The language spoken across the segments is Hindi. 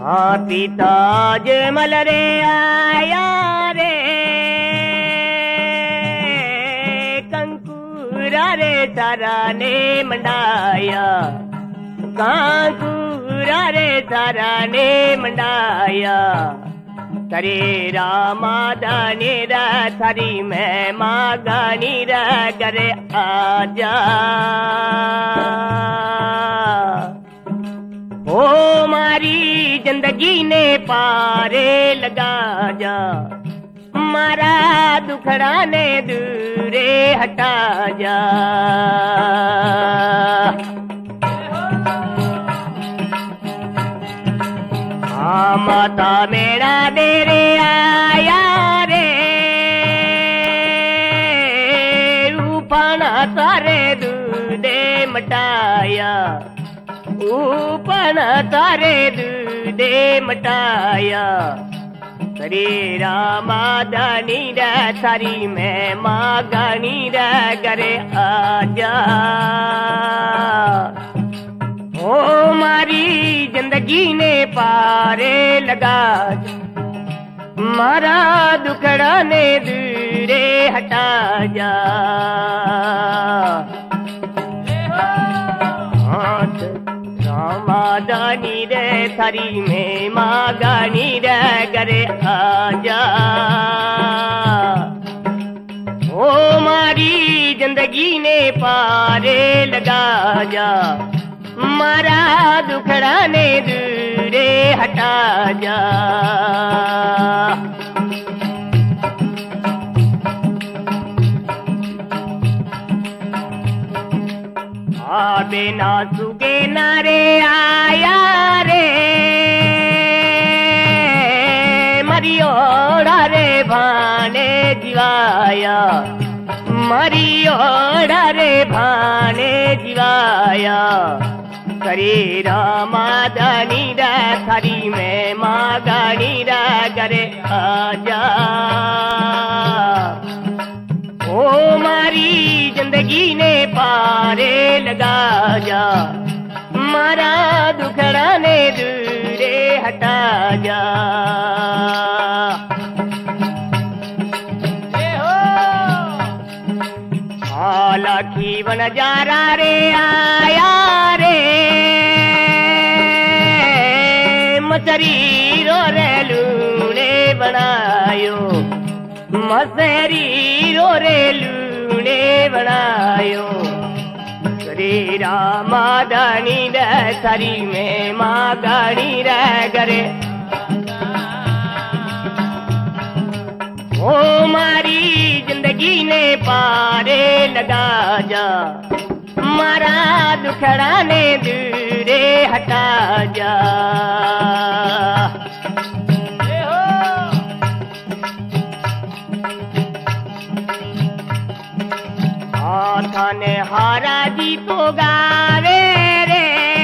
हाँ पिता जमल रे आया रे कंकुरा रे तारा ने मंडाया, कंकुरा रे तारा ने मंडाया। करे रामा दानी रा थारी मैं मागानी रा करे आजा। ओ मारी जिंदगी ने पारे लगा जा, मारा दुखड़ा ने दूरे हटा जा। हाँ माता मेरा डेरे आया रे रूपाना तारे दूधे मटाया, ऊपन तारे दूधे मटाया। करे रामा दानी रा थारी मैं मागानी रा करे आजा। ओ मारी जिंदगी ने पारे लगा जा, मारा दुखड़ा ने दूरे हटा जा। मादानी रे थारी में मागानी रे करे आजा। ओ मारी जिंदगी ने पारे लगा जा, मारा दुखड़ा ने दूरे हटा जा। बिना सुगे नारे आया रे मरियोड़ा रे भाने जीवाया, मरियोड़ा रे भाने जीवाया। करे रामा दानी रा थारी में मागानी रा करे आजा। ओ मारी जिंदगी ने पारे लगा जा, मारा दुखड़ा ने दूरे हटा जा। लाखी बन जारा रे आया रे मचरी रो रे लूने बनायो, मसेरी रो रे लूने बनायो। करे रामा दानी रे थारी में मागानी रे करे। ओ मारी जिंदगी ने पारे लगा जा, मारा दुखड़ा ने दूरे हटा जा। थाने हारा जी तो गावे रे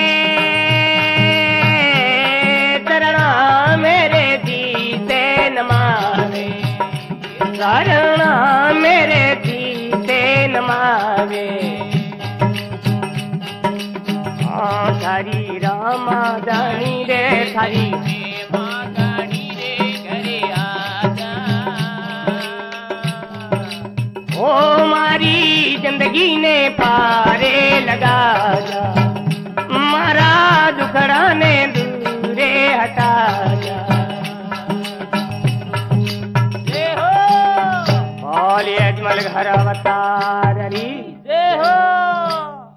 चरणा मेरे जीते नमावे, चरणा मेरे जीते नमावे। हाँ थारी रामा दानी रे थारी मागानी रे करे आजा। ओ मारी जिंदगी ने पारे लगा जा, मारा दुखड़ा ने दूरे हटा जा। बोलिए अजमल घर अवतार हरी जय हो।